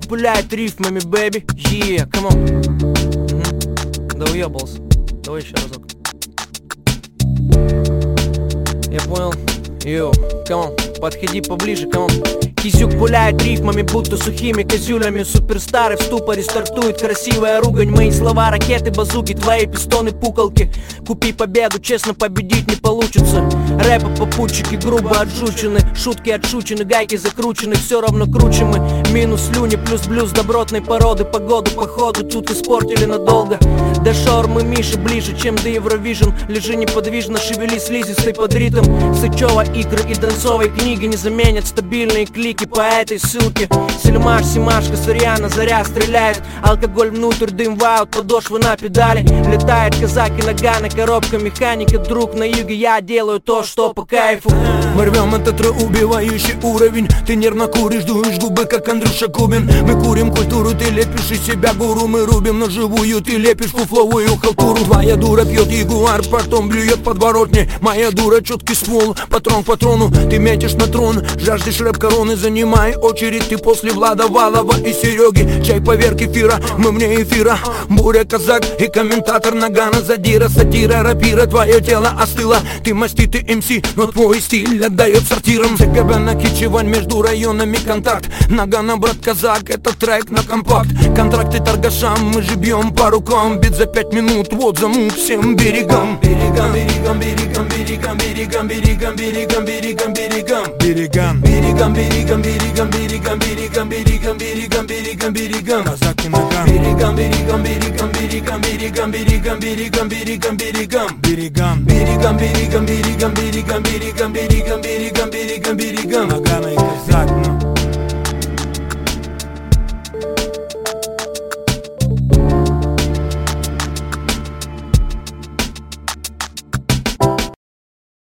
пуляет рифмами, бэби. Yeah, come on. Да уебался. Давай еще разок. Я понял. Йоу, come on. Подходи поближе, come on. Кизюк пуляет рифмами, будто сухими козюлями. Суперстары в ступоре стартует красивая ругань. Мои слова ракеты, базуки, твои пистоны, пукалки. Купи победу, честно победить не получится. Рэпа попутчики грубо отжучены. Шутки отшучены, гайки закручены. Все равно круче мы. Минус слюни, плюс блюз добротной породы. Погоду походу тут испортили надолго. До шаурмы Миши ближе, чем до Евровижн. Лежи неподвижно, шевели слизистой под ритм. Сычева, игры и донцовой книги не заменят стабильные клики по этой ссылке. Сельмаш, Симашка, Сарьяна, Заря стреляет. Алкоголь внутрь, дым в аут, подошвы на педали. Летает казак и нагана, коробка механика. Друг на юге, я делаю то, что по кайфу. Мы рвем этот убивающий уровень. Ты нервно куришь, дуешь губы, как Андрюша Кубин. Мы курим культуру, ты лепишь из себя гуру. Мы рубим на живую, ты лепишь фуфловую халтуру. Твоя дура пьет ягуар, потом блюет подворотни. Моя дура четкий ствол, патрон к патрону. Ты метишь на трон, жаждешь рэп-короны. Занимай очередь, ты после Влада Валова и Сереги. Чай поверх эфира, мы вне эфира. Буря, казак и комментатор Нагана. Задира, сатира, рапира, твое тело остыло. Ты маститый МС, но твой стиль отдает сортирам. Закабана, Кичевань, между районами контакт. Нагана, брат, казак, это трек на компакт. Контракты торгашам, мы же бьем по рукам. Бит за 5 минут, вот замут всем берегам. Берегам, берегам, берегам, берегам, берегам, берегам, берегам, берегам, берегам, берегам, берегам, берегам, берегам, берегам, берегам, берегам, берегам, берегам, берегам, казак и Наган. Берегам, берегам, берегам, берегам, берегам, берегам, берегам, берегам, берегам, берегам, берегам, берегам, берегам, берегам, берегам, берегам, берегам, берегам, берегам, Нагана и казак.